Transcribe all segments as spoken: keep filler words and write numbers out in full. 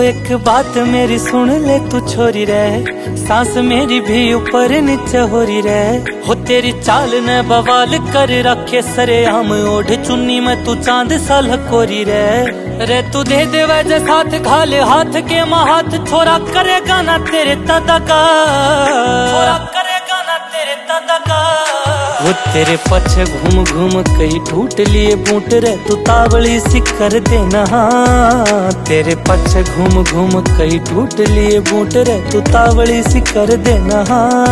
एक बात मेरी सुन ले तू छोरी रे, सांस मेरी भी ऊपर नीचे हो रही रे। हो तेरी चाल ने बवाल कर रखे सरे आम ओढ़ चुन्नी में तू चांद सा लकोरी रे। रे तू दे दे वैसे साथ घाले हाथ के महाथ, छोरा करेगा ना तेरे दादा का, छोरा करेगा ना तेरे दादा का। वो तेरे पछे घूम घूम कहीं टूट लिए बूट रे, तू तावली सी कर देना। तेरे पछे घूम घूम कहीं टूट लिए बूट रे, तू तावली सी कर देना।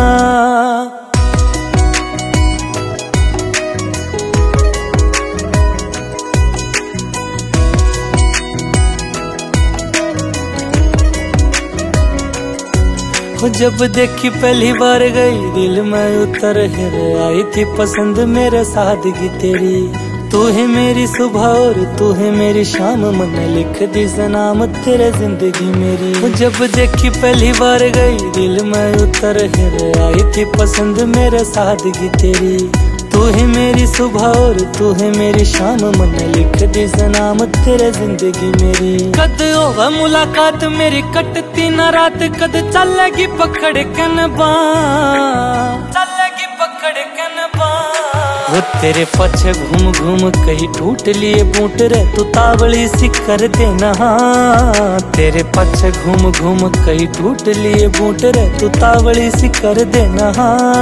जब देखी पहली बार गई दिल में उतर हिर आई थी पसंद मेरे सादगी तेरी। तू है मेरी सुबह और तू है मेरी शाम, मन लिख दी सनाम तेरे जिंदगी मेरी। जब देखी पहली बार गई दिल में उतर हिर आई थी पसंद मेरे सादगी तेरी। तू है मेरी सुबह और तू है मेरी शाम, मन लिख दी सनाम तेरे जिंदगी मेरी। कद होगा मुलाकात मेरी कटती ना रात, कद चलेगी पकड़ कनबा, चलेगी पकड़ कनबा। वो तेरे पछे घूम घूम कहीं टूट लिए बूट रे, तू तावली सी कर देना। तेरे पछे घूम घूम कहीं टूट लिए बूट रे, तू तावली सी कर देना।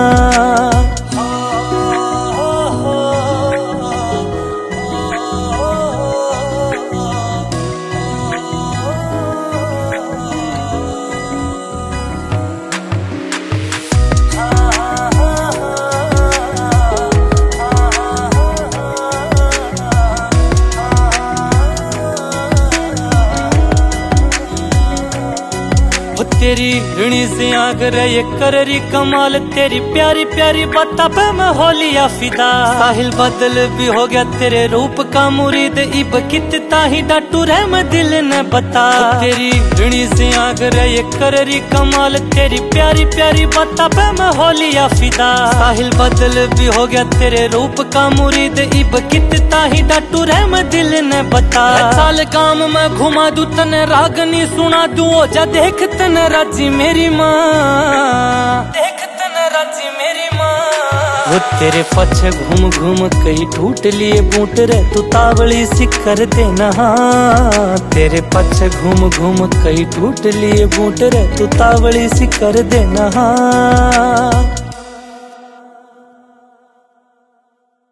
तेरी ऋणी से आग रही कररी कमाल, तेरी प्यारी प्यारी बातों पे मैं हो लिया फिदा। साहिल बदल भी हो गया तेरे रूप का मुरीद, इब कितना ही डाटू रह मैं दिल ने बता। तेरी ऋणी से आग रही कररी कमाल, तेरी प्यारी प्यारी बातों पे मैं हो लिया फिदा। साहिल बदल भी हो गया तेरे रूप का मुरीद, इब कितना ही डाटू रह मैं दिल ने बता। साल काम मैं घुमा दू तने रागनी सुना दू, ओ जा देख तने राजी मेरी माँ, देख तने राजी मेरी माँ। वो तेरे पछे घूम घूम कहीं टूट लिए बूट रे, तू तावली सी कर देना। तेरे पछे घूम घूम कहीं टूट लिए बूट रे, तू तावली सी कर देना।